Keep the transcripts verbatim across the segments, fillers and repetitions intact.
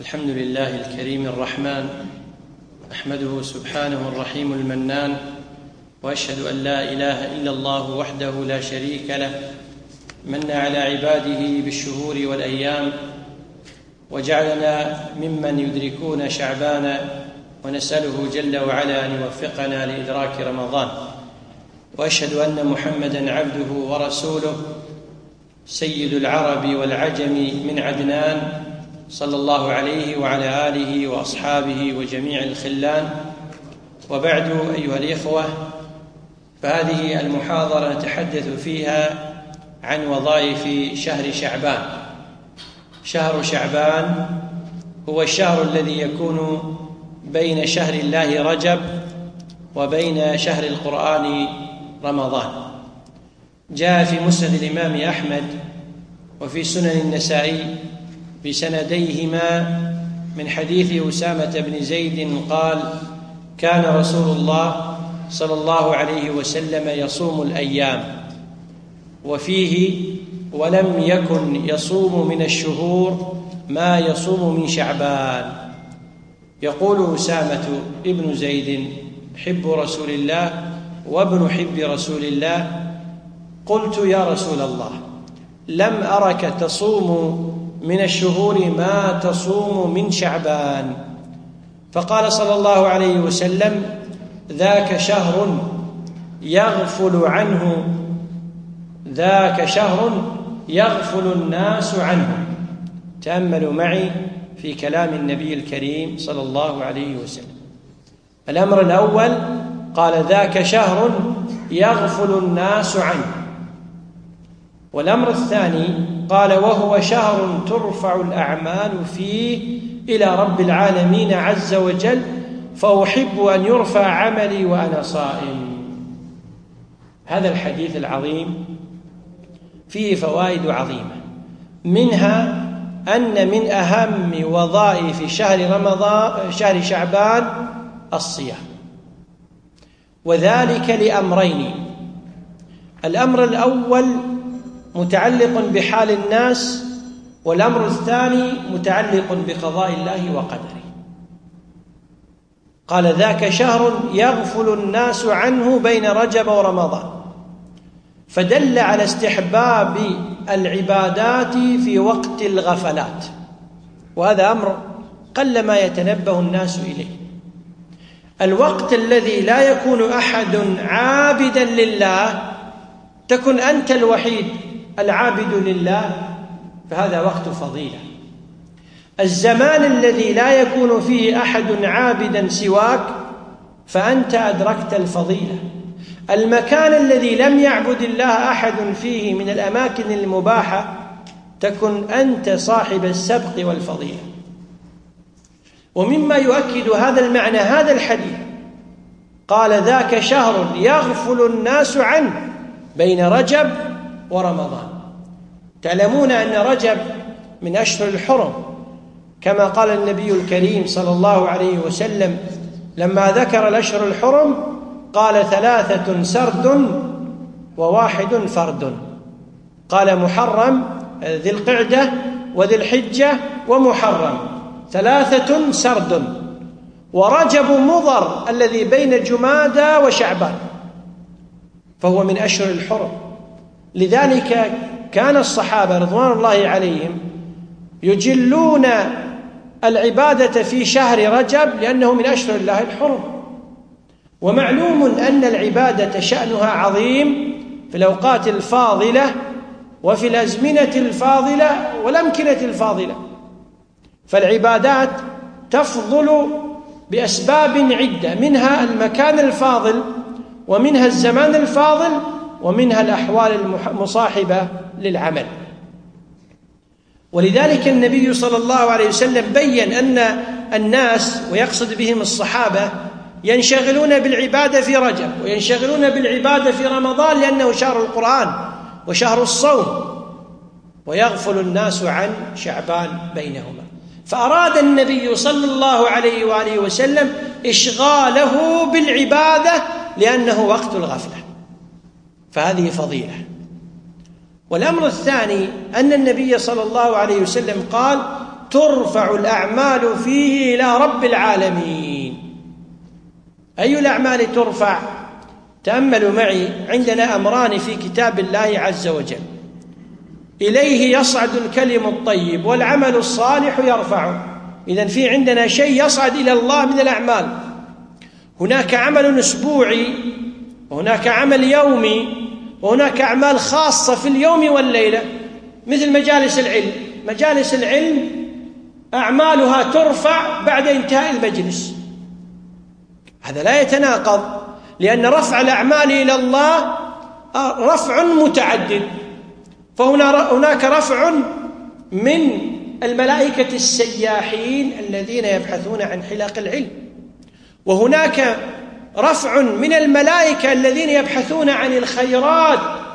الحمد لله الكريم الرحمن، أحمده سبحانه الرحيم المنان، وأشهد أن لا إله إلا الله وحده لا شريك له، من على عباده بالشهور والأيام، وجعلنا ممن يدركون شعبان، ونسأله جل وعلا أن يوفقنا لإدراك رمضان. وأشهد أن محمدًا عبده ورسوله، سيد العرب والعجم من عدنان، صلى الله عليه وعلى آله وأصحابه وجميع الخلان. وبعد، أيها الإخوة، فهذه المحاضرة نتحدث فيها عن وظائف شهر شعبان. شهر شعبان هو الشهر الذي يكون بين شهر الله رجب وبين شهر القرآن رمضان. جاء في مسند الإمام أحمد وفي سنن النسائي بسنديهما من حديث أسامة بن زيد قال: كان رسول الله صلى الله عليه وسلم يصوم الأيام، وفيه: ولم يكن يصوم من الشهور ما يصوم من شعبان. يقول أسامة ابن زيد حب رسول الله وابن حب رسول الله: قلت يا رسول الله، لم أرك تصوم من الشهور ما تصوم من شعبان. فقال صلى الله عليه وسلم: ذاك شهر يغفل عنه ذاك شهر يغفل الناس عنه. تأملوا معي في كلام النبي الكريم صلى الله عليه وسلم. الأمر الأول قال: ذاك شهر يغفل الناس عنه. والأمر الثاني قال: وهو شهر ترفع الأعمال فيه إلى رب العالمين عز وجل، فأحب أن يرفع عملي وأنا صائم. هذا الحديث العظيم فيه فوائد عظيمة، منها أن من أهم وظائف شهر رمضان شهر شعبان الصيام، وذلك لأمرين: الأمر الأول متعلق بحال الناس، والأمر الثاني متعلق بقضاء الله وقدره. قال: ذاك شهر يغفل الناس عنه بين رجب ورمضان، فدل على استحباب العبادات في وقت الغفلات، وهذا أمر قلما يتنبه الناس إليه. الوقت الذي لا يكون أحد عابدا لله، تكن أنت الوحيد العابد لله، فهذا وقت فضيلة. الزمان الذي لا يكون فيه أحد عابدا سواك، فأنت أدركت الفضيلة. المكان الذي لم يعبد الله أحد فيه من الأماكن المباحة، تكن أنت صاحب السبق والفضيلة. ومما يؤكد هذا المعنى هذا الحديث، قال: ذاك شهر يغفل الناس عنه بين رجب ورمضان. تعلمون أن رجب من أشهر الحرم، كما قال النبي الكريم صلى الله عليه وسلم لما ذكر الأشهر الحرم قال: ثلاثة سرد وواحد فرد. قال: محرم ذي القعدة وذي الحجة ومحرم، ثلاثة سرد. ورجب مضر الذي بين جمادى وشعبان، فهو من أشهر الحرم. لذلك كان الصحابة رضوان الله عليهم يجلون العبادة في شهر رجب لأنه من أشهر الله الحرم. ومعلوم أن العبادة شأنها عظيم في الأوقات الفاضلة وفي الأزمنة الفاضلة والأمكنة الفاضلة، فالعبادات تفضل بأسباب عدة، منها المكان الفاضل، ومنها الزمان الفاضل، ومنها الأحوال المصاحبة للعمل. ولذلك النبي صلى الله عليه وسلم بيّن أن الناس، ويقصد بهم الصحابة، ينشغلون بالعبادة في رجب وينشغلون بالعبادة في رمضان لأنه شهر القرآن وشهر الصوم، ويغفل الناس عن شعبان بينهما. فأراد النبي صلى الله عليه وآله وسلم إشغاله بالعبادة لأنه وقت الغفلة، فهذه فضيلة. والأمر الثاني أن النبي صلى الله عليه وسلم قال: ترفع الأعمال فيه إلى رب العالمين. أي الأعمال ترفع؟ تأملوا معي، عندنا أمران في كتاب الله عز وجل: إليه يصعد الكلم الطيب والعمل الصالح يرفعه. إذن في عندنا شيء يصعد إلى الله من الأعمال. هناك عمل أسبوعي، وهناك عمل يومي، وهناك أعمال خاصة في اليوم والليلة، مثل مجالس العلم. مجالس العلم أعمالها ترفع بعد انتهاء المجلس، هذا لا يتناقض، لأن رفع الأعمال إلى الله رفع متعدد. فهناك رفع من الملائكة السياحين الذين يبحثون عن حلق العلم، وهناك رفع من الملائكة الذين يبحثون عن الخيرات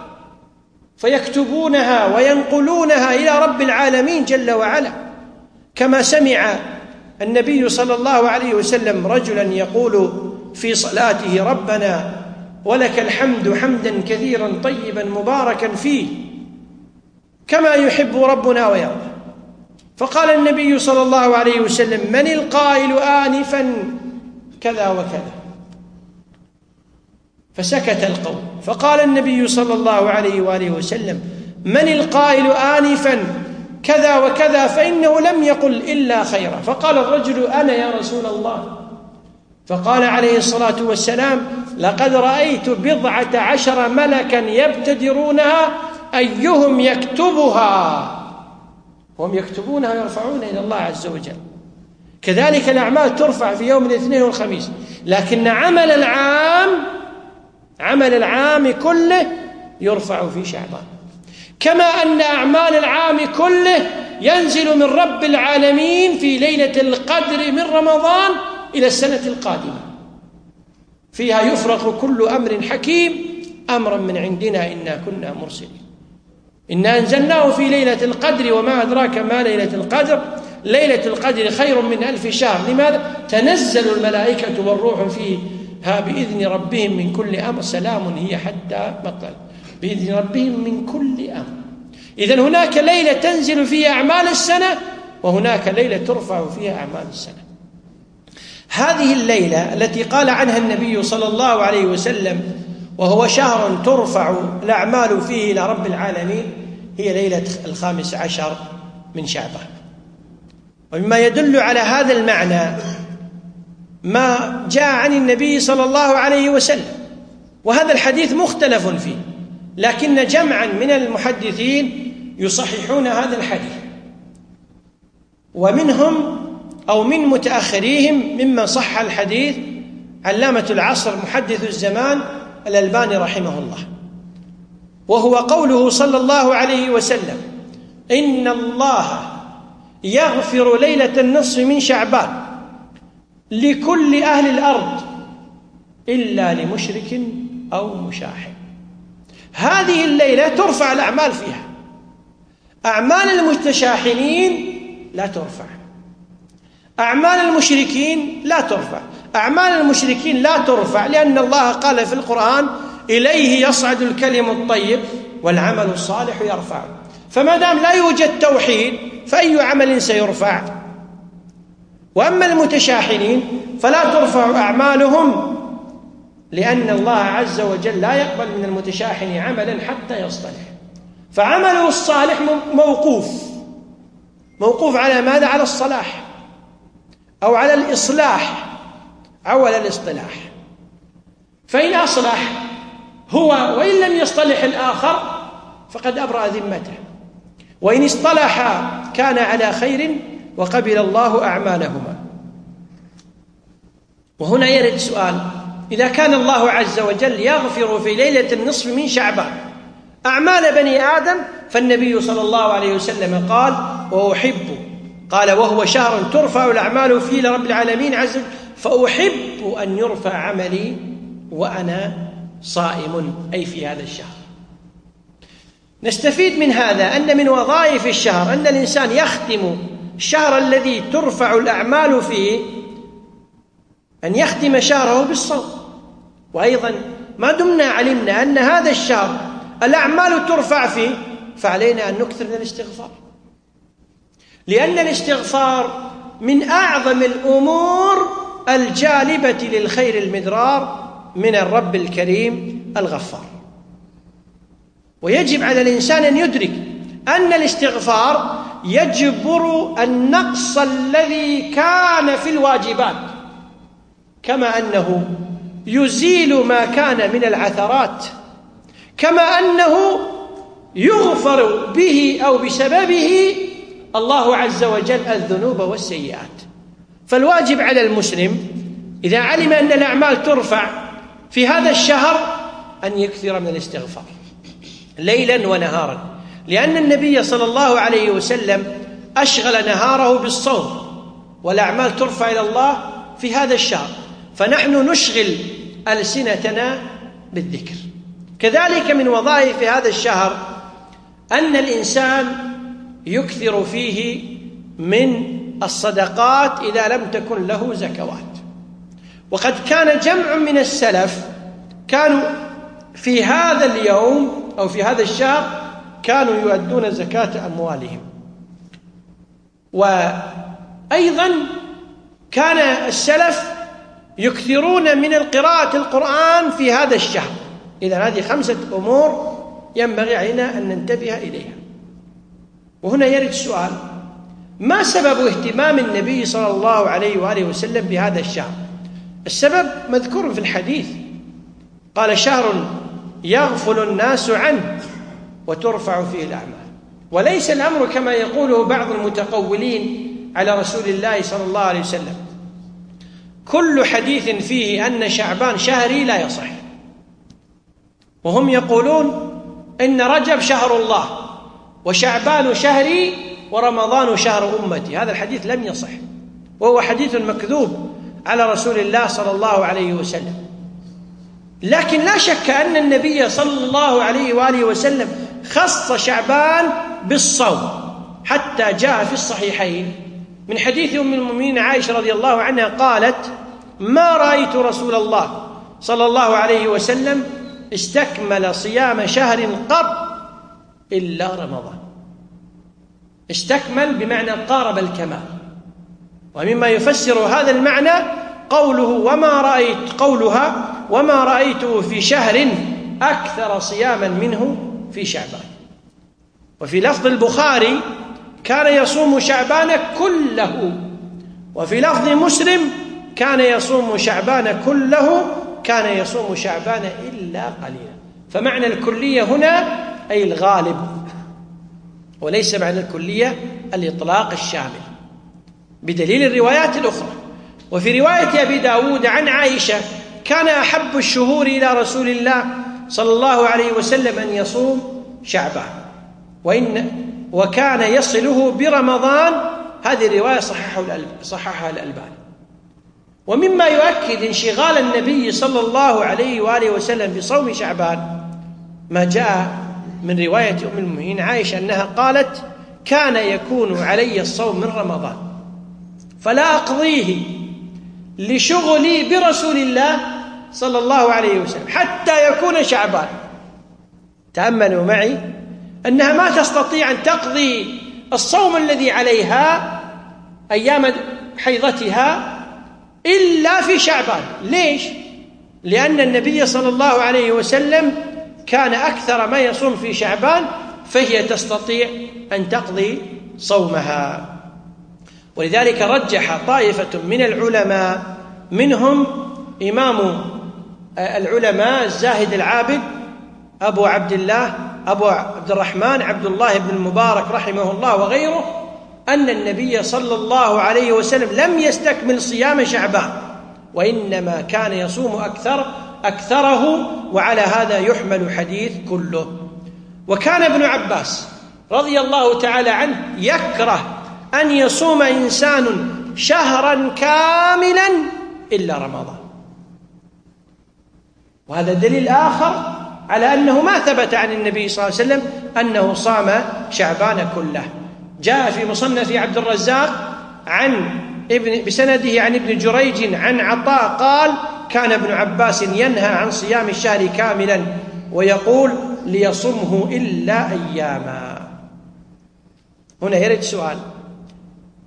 فيكتبونها وينقلونها إلى رب العالمين جل وعلا. كما سمع النبي صلى الله عليه وسلم رجلا يقول في صلاته: ربنا ولك الحمد حمدا كثيرا طيبا مباركا فيه كما يحب ربنا ويرضى. فقال النبي صلى الله عليه وسلم: من القائل آنفا كذا وكذا؟ فسكت القوم. فقال النبي صلى الله عليه وآله وسلم: من القائل آنفا كذا وكذا؟ فإنه لم يقل إلا خيرا. فقال الرجل: أنا يا رسول الله. فقال عليه الصلاة والسلام: لقد رأيت بضعة عشر ملكا يبتدرونها أيهم يكتبها، هم يكتبونها ويرفعون إلى الله عز وجل. كذلك الأعمال ترفع في يوم الاثنين والخميس، لكن عمل العام عمل العام كله يرفع في شعبان، كما أن أعمال العام كله ينزل من رب العالمين في ليلة القدر من رمضان إلى السنة القادمة، فيها يفرق كل أمر حكيم أمرا من عندنا إنا كنا مرسلين. إنا أنزلناه في ليلة القدر وما أدراك ما ليلة القدر، ليلة القدر خير من ألف شهر. لماذا؟ تنزل الملائكة والروح فيها بإذن ربهم من كل أمر، سلام هي حتى مطلع بإذن ربهم من كل أمر. إذن هناك ليلة تنزل فيها أعمال السنة، وهناك ليلة ترفع فيها أعمال السنة. هذه الليلة التي قال عنها النبي صلى الله عليه وسلم: وهو شهر ترفع الأعمال فيه إلى رب العالمين، هي ليلة الخامس عشر من شعبان. ومما يدل على هذا المعنى ما جاء عن النبي صلى الله عليه وسلم، وهذا الحديث مختلف فيه، لكن جمعا من المحدثين يصححون هذا الحديث، ومنهم أو من متأخريهم ممن صح الحديث علامة العصر محدث الزمان الألباني رحمه الله، وهو قوله صلى الله عليه وسلم: إن الله يغفر ليلة النصف من شعبان لكل أهل الأرض إلا لمشرك أو مشاحن. هذه الليلة ترفع الأعمال فيها، أعمال المتشاحنين لا ترفع، أعمال المشركين لا ترفع. أعمال المشركين لا ترفع لأن الله قال في القرآن: إليه يصعد الكلم الطيب والعمل الصالح يرفعه. فما دام لا يوجد توحيد فأي عمل سيرفع؟ وأما المتشاحنين فلا ترفع أعمالهم، لأن الله عز وجل لا يقبل من المتشاحن عملا حتى يصطلح، فعمله الصالح موقوف موقوف على ماذا؟ على الصلاح أو على الإصلاح أو على الاصطلاح. فإن أصلح هو وإن لم يصطلح الآخر فقد أبرأ ذمته، وإن اصطلح كان على خير وقبل الله أعمالهما. وهنا يرد سؤال: إذا كان الله عز وجل يغفر في ليلة النصف من شعبان أعمال بني آدم، فالنبي صلى الله عليه وسلم قال: وأحب قال وهو شهر ترفع الأعمال فيه لرب العالمين عز وجل، فأحب أن يرفع عملي وأنا صائم، أي في هذا الشهر. نستفيد من هذا أن من وظائف الشهر أن الإنسان يختم الشهر الذي ترفع الأعمال فيه، أن يختم شهره بالصوم. وأيضا ما دمنا علمنا أن هذا الشهر الأعمال ترفع فيه، فعلينا أن نكثر من الاستغفار. لأن الاستغفار من أعظم الأمور الجالبة للخير المدرار من الرب الكريم الغفار. ويجب على الإنسان أن يدرك أن الاستغفار يجبر النقص الذي كان في الواجبات، كما أنه يزيل ما كان من العثرات، كما أنه يغفر به أو بسببه الله عز وجل الذنوب والسيئات. فالواجب على المسلم إذا علم أن الأعمال ترفع في هذا الشهر أن يكثر من الاستغفار ليلا ونهارا، لأن النبي صلى الله عليه وسلم أشغل نهاره بالصوم، والأعمال ترفع إلى الله في هذا الشهر، فنحن نشغل ألسنتنا بالذكر. كذلك من وظائف هذا الشهر أن الإنسان يكثر فيه من الصدقات إذا لم تكن له زكوات. وقد كان جمع من السلف كانوا في هذا اليوم أو في هذا الشهر كانوا يؤدون زكاة أموالهم. وأيضا كان السلف يكثرون من القراءة القرآن في هذا الشهر. إذن هذه خمسة أمور ينبغي علينا أن ننتبه إليها. وهنا يرد السؤال: ما سبب اهتمام النبي صلى الله عليه وآله وسلم بهذا الشهر؟ السبب مذكور في الحديث، قال: شهر يغفل الناس عنه وترفع فيه الأعمال. وليس الأمر كما يقوله بعض المتقولين على رسول الله صلى الله عليه وسلم. كل حديث فيه أن شعبان شهري لا يصح، وهم يقولون إن رجب شهر الله وشعبان شهري ورمضان شهر أمتي. هذا الحديث لم يصح، وهو حديث مكذوب على رسول الله صلى الله عليه وسلم. لكن لا شك أن النبي صلى الله عليه وآله وسلم خص شعبان بالصوم، حتى جاء في الصحيحين من حديث أم المؤمنين عائشة رضي الله عنها قالت: ما رأيت رسول الله صلى الله عليه وسلم استكمل صيام شهر قط إلا رمضان. استكمل بمعنى قارب الكمال. ومما يفسر هذا المعنى قوله وما رأيت قولها وما رأيته في شهر أكثر صياما منه في شعبان. وفي لفظ البخاري كان يصوم شعبان كله، وفي لفظ مسلم كان يصوم شعبان كله، كان يصوم شعبان إلا قليلا. فمعنى الكلية هنا أي الغالب، وليس معنى الكلية الإطلاق الشامل، بدليل الروايات الأخرى. وفي رواية أبي داود عن عائشة: كان أحب الشهور إلى رسول الله صلى الله عليه وسلم أن يصوم شعبان، وإن وكان يصله برمضان. هذه الرواية صححها الألباني. ومما يؤكد انشغال النبي صلى الله عليه وآله وسلم بصوم شعبان ما جاء من رواية أم المؤمنين عائشة أنها قالت: كان يكون علي الصوم من رمضان فلا أقضيه لشغلي برسول الله صلى الله عليه وسلم حتى يكون شعبان. تأملوا معي أنها ما تستطيع أن تقضي الصوم الذي عليها أيام حيضتها إلا في شعبان. ليش؟ لأن النبي صلى الله عليه وسلم كان أكثر ما يصوم في شعبان، فهي تستطيع أن تقضي صومها. ولذلك رجح طائفة من العلماء، منهم إمام العلماء الزاهد العابد أبو عبد الله أبو عبد الرحمن عبد الله بن المبارك رحمه الله وغيره، أن النبي صلى الله عليه وسلم لم يستكمل صيام شعبان، وإنما كان يصوم أكثر أكثره، وعلى هذا يحمل حديث كله. وكان ابن عباس رضي الله تعالى عنه يكره أن يصوم إنسان شهرا كاملا إلا رمضان. وهذا دليل آخر على أنه ما ثبت عن النبي صلى الله عليه وسلم أنه صام شعبان كله. جاء في مصنف عبد الرزاق عن ابن بسنده عن ابن جريج عن عطاء قال: كان ابن عباس ينهى عن صيام الشهر كاملا ويقول: ليصمه إلا أياما. هنا يرد سؤال: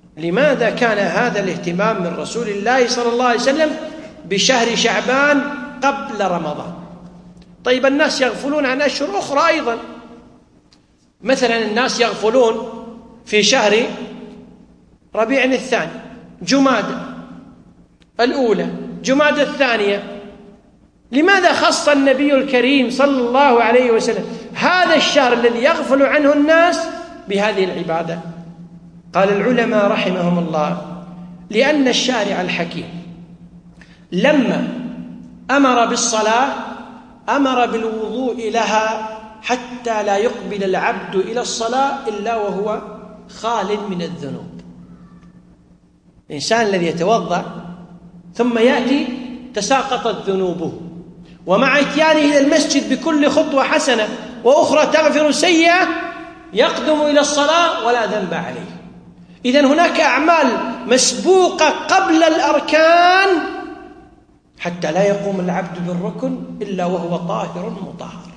لماذا كان هذا الاهتمام من رسول الله صلى الله عليه وسلم بشهر شعبان قبل رمضان؟ طيب الناس يغفلون عن أشهر أخرى أيضا، مثلا الناس يغفلون في شهر ربيع الثاني، جمادى الأولى، جمادى الثانية. لماذا خص النبي الكريم صلى الله عليه وسلم هذا الشهر الذي يغفل عنه الناس بهذه العبادة؟ قال العلماء رحمهم الله: لأن الشارع الحكيم لما أمر بالصلاة أمر بالوضوء لها حتى لا يقبل العبد إلى الصلاة إلا وهو خال من الذنوب. الإنسان الذي يتوضأ ثم يأتي تساقطت ذنوبه، ومع اتيانه إلى المسجد بكل خطوة حسنة وأخرى تغفر سيئة يقدم إلى الصلاة ولا ذنب عليه. إذن هناك أعمال مسبوقة قبل الأركان حتى لا يقوم العبد بالركن إلا وهو طاهر مطهر.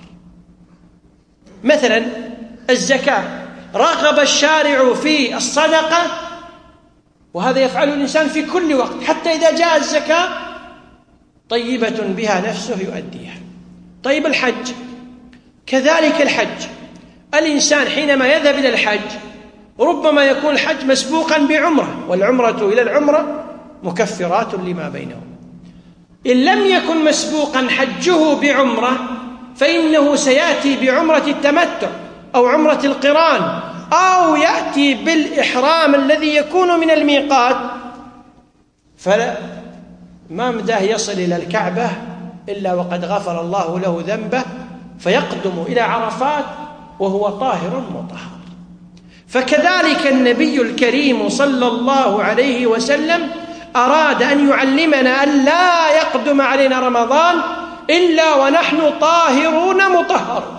مثلا الزكاة، رغب الشارع في الصدقة، وهذا يفعله الإنسان في كل وقت حتى إذا جاء الزكاة طيبة بها نفسه يؤديها. طيب الحج كذلك، الحج الإنسان حينما يذهب إلى الحج ربما يكون الحج مسبوقا بعمرة، والعمرة إلى العمرة مكفرات لما بينهم. إن لم يكن مسبوقا حجه بعمرة فإنه سيأتي بعمرة التمتع أو عمرة القران، أو يأتي بالإحرام الذي يكون من الميقات، فلا ما مداه يصل إلى الكعبة إلا وقد غفر الله له ذنبه، فيقدم إلى عرفات وهو طاهر مطهر. فكذلك النبي الكريم صلى الله عليه وسلم أراد أن يعلمنا أن لا يقدم علينا رمضان إلا ونحن طاهرون مطهرون،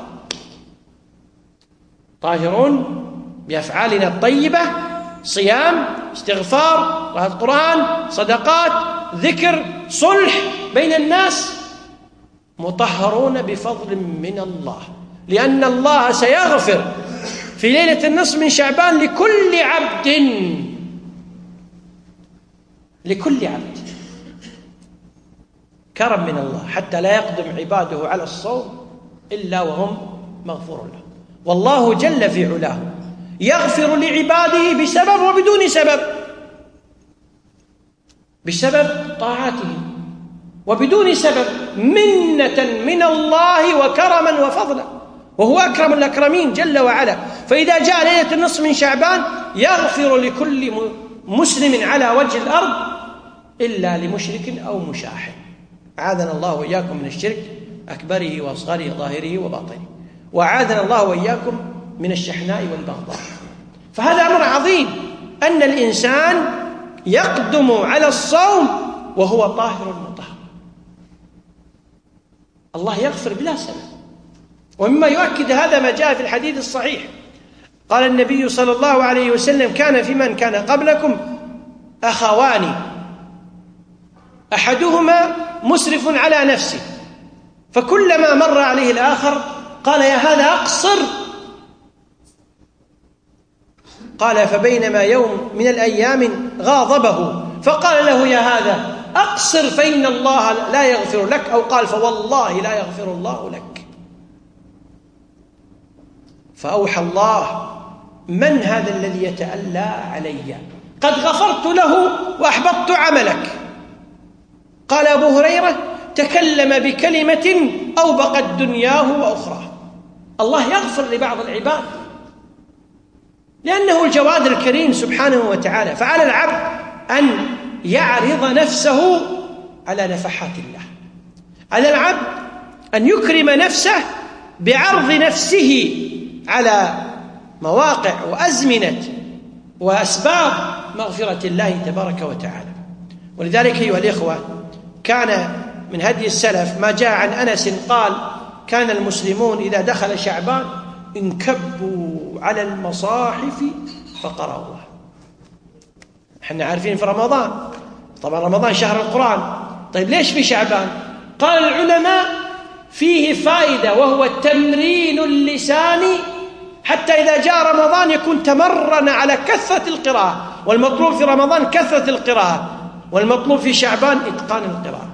طاهرون بأفعالنا الطيبة، صيام، استغفار، قراءة القرآن، صدقات، ذكر، صلح بين الناس، مطهرون بفضل من الله، لأن الله سيغفر في ليلة النصف من شعبان لكل عبد لكل عبد كرم من الله، حتى لا يقدم عباده على الصوم إلا وهم مغفور لهم. والله جل في علاه يغفر لعباده بسبب وبدون سبب، بسبب طاعته وبدون سبب، منة من الله وكرما وفضلا، وهو أكرم الأكرمين جل وعلا. فإذا جاء ليلة النصف من شعبان يغفر لكل مسلم على وجه الأرض إلا لمشرك أو مشاحن. أعاذنا الله وإياكم من الشرك أكبره وأصغره ظاهره وباطنه، وأعاذنا الله وإياكم من الشحناء والبغضاء. فهذا أمر عظيم أن الإنسان يقدم على الصوم وهو طاهر مطهر. الله يغفر بلا سبب. ومما يؤكد هذا ما جاء في الحديث الصحيح، قال النبي صلى الله عليه وسلم: كان في من كان قبلكم أخوان، أحدهما مسرف على نفسه، فكلما مر عليه الآخر قال: يا هذا أقصر. قال: فبينما يوم من الأيام غاضبه فقال له: يا هذا أقصر فإن الله لا يغفر لك، أو قال: فوالله لا يغفر الله لك. فأوحى الله: من هذا الذي يتألى علي؟ قد غفرت له وأحبطت عملك. قال أبو هريرة: تكلم بكلمة أوبقت دنياه وأخراه. الله يغفر لبعض العباد لأنه الجواد الكريم سبحانه وتعالى. فعلى العبد أن يعرض نفسه على نفحات الله، على العبد أن يكرم نفسه بعرض نفسه على مواقع وأزمنة وأسباب مغفرة الله تبارك وتعالى. ولذلك أيها الإخوة، كان من هدي السلف ما جاء عن أنس قال: كان المسلمون إذا دخل شعبان انكبوا على المصاحف فقرأوها. احنا عارفين في رمضان، طبعا رمضان شهر القرآن، طيب ليش في شعبان؟ قال العلماء: فيه فائدة، وهو تمرين اللسان حتى إذا جاء رمضان يكون تمرن على كثرة القراءة، والمطلوب في رمضان كثرة القراءة، والمطلوب في شعبان إتقان القراءة.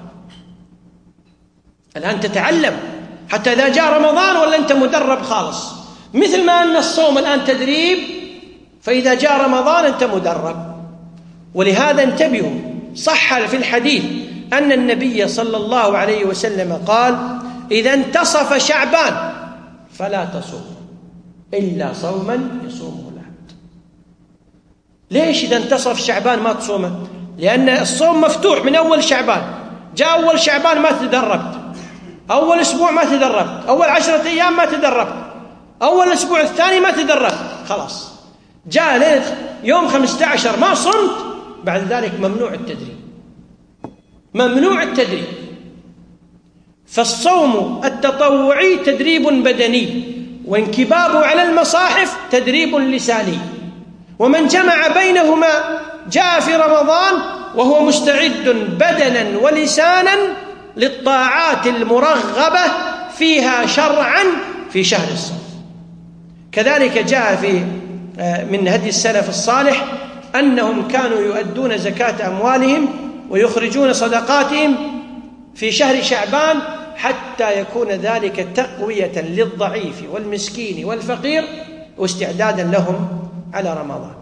الآن تتعلم حتى إذا جاء رمضان ولا أنت مدرب خالص، مثل ما أن الصوم الآن تدريب، فإذا جاء رمضان أنت مدرب. ولهذا انتبهوا، صح في الحديث أن النبي صلى الله عليه وسلم قال: إذا انتصف شعبان فلا تصوم إلا صوما يصومه العبد. ليش إذا انتصف شعبان ما تصومه؟ لأن الصوم مفتوح من أول شعبان. جاء أول شعبان ما تدربت، أول أسبوع ما تدربت، أول عشرة أيام ما تدربت، أول الأسبوع الثاني ما تدربت، خلاص جاء ليلة يوم خمسة عشر ما صمت، بعد ذلك ممنوع التدريب، ممنوع التدريب. فالصوم التطوعي تدريب بدني، وانكبابه على المصاحف تدريب لساني، ومن جمع بينهما جاء في رمضان وهو مستعد بدنا ولسانا للطاعات المرغبة فيها شرعا في شهر الصوم. كذلك جاء في من هدي السلف الصالح أنهم كانوا يؤدون زكاة أموالهم ويخرجون صدقاتهم في شهر شعبان حتى يكون ذلك تقوية للضعيف والمسكين والفقير واستعدادا لهم على رمضان.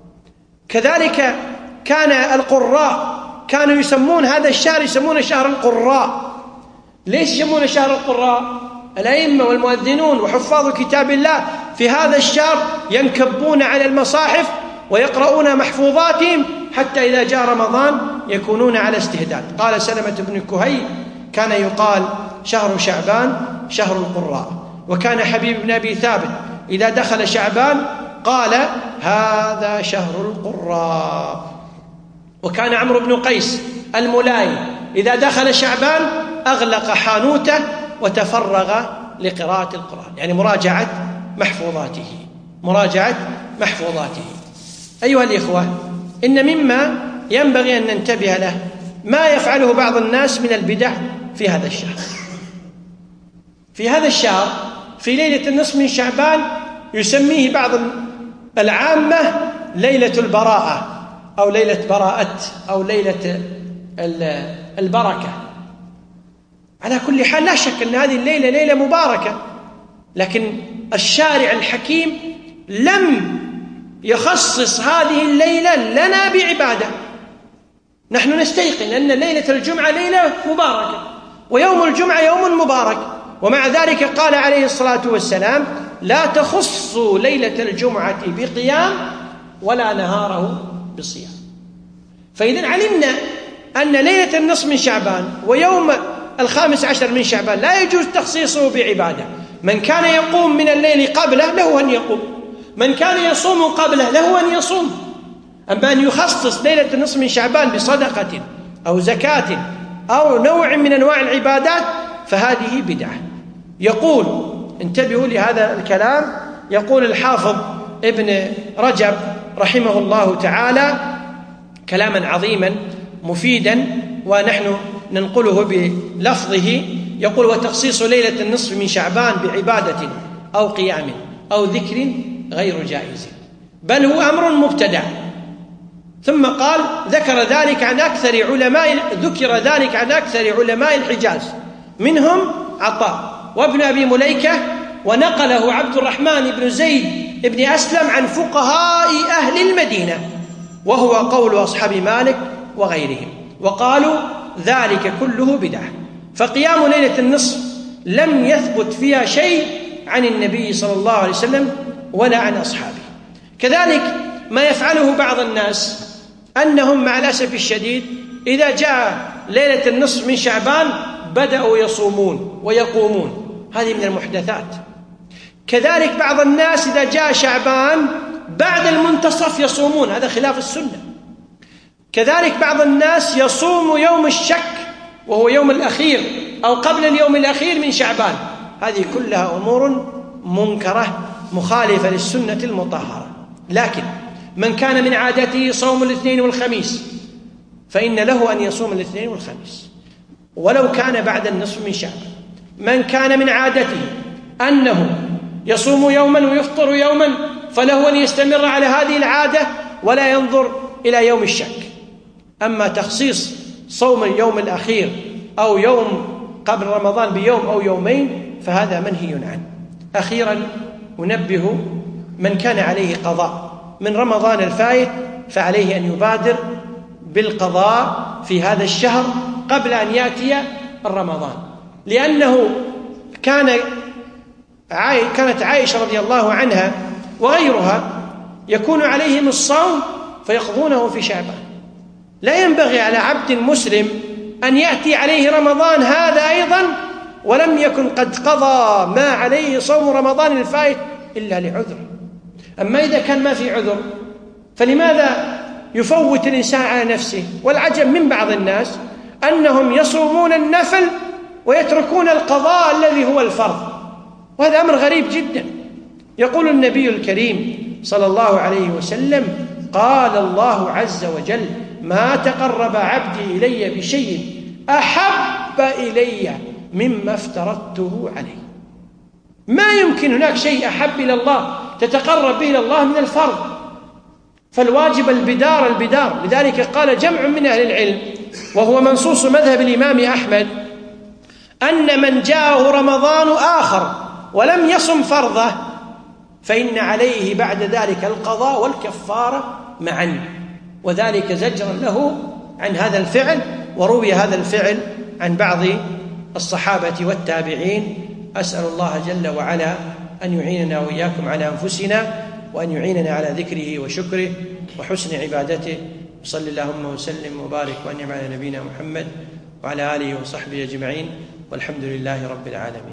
كذلك كان القراء كانوا يسمون هذا الشهر يسمونه شهر القراء. ليش يسمونه شهر القراء؟ الأئمة والمؤذنون وحفاظ كتاب الله في هذا الشهر ينكبون على المصاحف ويقرؤون محفوظاتهم حتى إذا جاء رمضان يكونون على استهداد. قال سلمة بن كهيل: كان يقال شهر شعبان شهر القراء. وكان حبيب بن أبي ثابت إذا دخل شعبان قال: هذا شهر القراء. وكان عمرو بن قيس الملاي إذا دخل شعبان أغلق حانوته وتفرغ لقراءة القرآن، يعني مراجعة محفوظاته مراجعة محفوظاته. أيها الإخوة، إن مما ينبغي أن ننتبه له ما يفعله بعض الناس من البدع في هذا الشهر. في هذا الشهر في ليلة النصف من شعبان يسميه بعض العامة ليلة البراءة أو ليلة براءة أو ليلة البركة. على كل حال لا شك أن هذه الليلة ليلة مباركة، لكن الشارع الحكيم لم يخصص هذه الليلة لنا بعبادة. نحن نستيقن أن ليلة الجمعة ليلة مباركة ويوم الجمعة يوم مبارك، ومع ذلك قال عليه الصلاة والسلام: لا تخصوا ليلة الجمعة بقيام ولا نهاره بصيام. فإذا علمنا أن ليلة النصف من شعبان ويوم الخامس عشر من شعبان لا يجوز تخصيصه بعبادة. من كان يقوم من الليل قبله له أن يقوم، من كان يصوم قبله له أن يصوم. أما أن يخصص ليلة النصف من شعبان بصدقة أو زكاة أو نوع من أنواع العبادات فهذه بدعة. يقول، انتبهوا لهذا الكلام، يقول الحافظ ابن رجب رحمه الله تعالى كلاما عظيما مفيدا ونحن ننقله بلفظه. يقول: وتخصيص ليلة النصف من شعبان بعبادة أو قيام أو ذكر غير جائز، بل هو أمر مبتدع. ثم قال: ذكر ذلك عن أكثر علماء ذكر ذلك عن أكثر علماء الحجاز، منهم عطاء وابن أبي مليكة، ونقله عبد الرحمن بن زيد بن أسلم عن فقهاء أهل المدينة، وهو قول أصحاب مالك وغيرهم، وقالوا ذلك كله بدعة. فقيام ليلة النصف لم يثبت فيها شيء عن النبي صلى الله عليه وسلم ولا عن أصحابه. كذلك ما يفعله بعض الناس أنهم مع الأسف الشديد إذا جاء ليلة النصف من شعبان بدأوا يصومون ويقومون، هذه من المحدثات. كذلك بعض الناس إذا جاء شعبان بعد المنتصف يصومون، هذا خلاف السنة. كذلك بعض الناس يصوم يوم الشك وهو يوم الأخير أو قبل اليوم الأخير من شعبان، هذه كلها أمور منكرة مخالفة للسنة المطهرة. لكن من كان من عادته صوم الاثنين والخميس فإن له أن يصوم الاثنين والخميس ولو كان بعد النصف من شعبان. من كان من عادته أنه يصوم يوما ويفطر يوما فله أن يستمر على هذه العادة ولا ينظر إلى يوم الشك. أما تخصيص صوم اليوم الأخير أو يوم قبل رمضان بيوم أو يومين فهذا منهي عنه. أخيرا أنبه من كان عليه قضاء من رمضان الفائت فعليه أن يبادر بالقضاء في هذا الشهر قبل أن يأتي الرمضان، لأنه كان كانت عائشة رضي الله عنها وغيرها يكون عليهم الصوم فيقضونه في شعبان. لا ينبغي على عبد مسلم أن يأتي عليه رمضان هذا أيضا ولم يكن قد قضى ما عليه صوم رمضان الفائت إلا لعذر. أما إذا كان ما في عذر فلماذا يفوت الإنسان على نفسه؟ والعجب من بعض الناس أنهم يصومون النفل ويتركون القضاء الذي هو الفرض، وهذا أمر غريب جدا. يقول النبي الكريم صلى الله عليه وسلم: قال الله عز وجل: ما تقرب عبدي إلي بشيء أحب إلي مما افترضته عليه. ما يمكن هناك شيء أحب إلى الله تتقرب به إلى الله من الفرض، فالواجب البدار البدار. لذلك قال جمع من أهل العلم وهو منصوص مذهب الإمام أحمد أن من جاءه رمضان آخر ولم يصم فرضه فإن عليه بعد ذلك القضاء والكفارة معا، وذلك زجرا له عن هذا الفعل. وروي هذا الفعل عن بعض الصحابة والتابعين. أسأل الله جل وعلا أن يعيننا وإياكم على أنفسنا، وأن يعيننا على ذكره وشكره وحسن عبادته. وصل اللهم وسلم وبارك وأنعم على نبينا محمد وعلى آله وصحبه أجمعين، والحمد لله رب العالمين.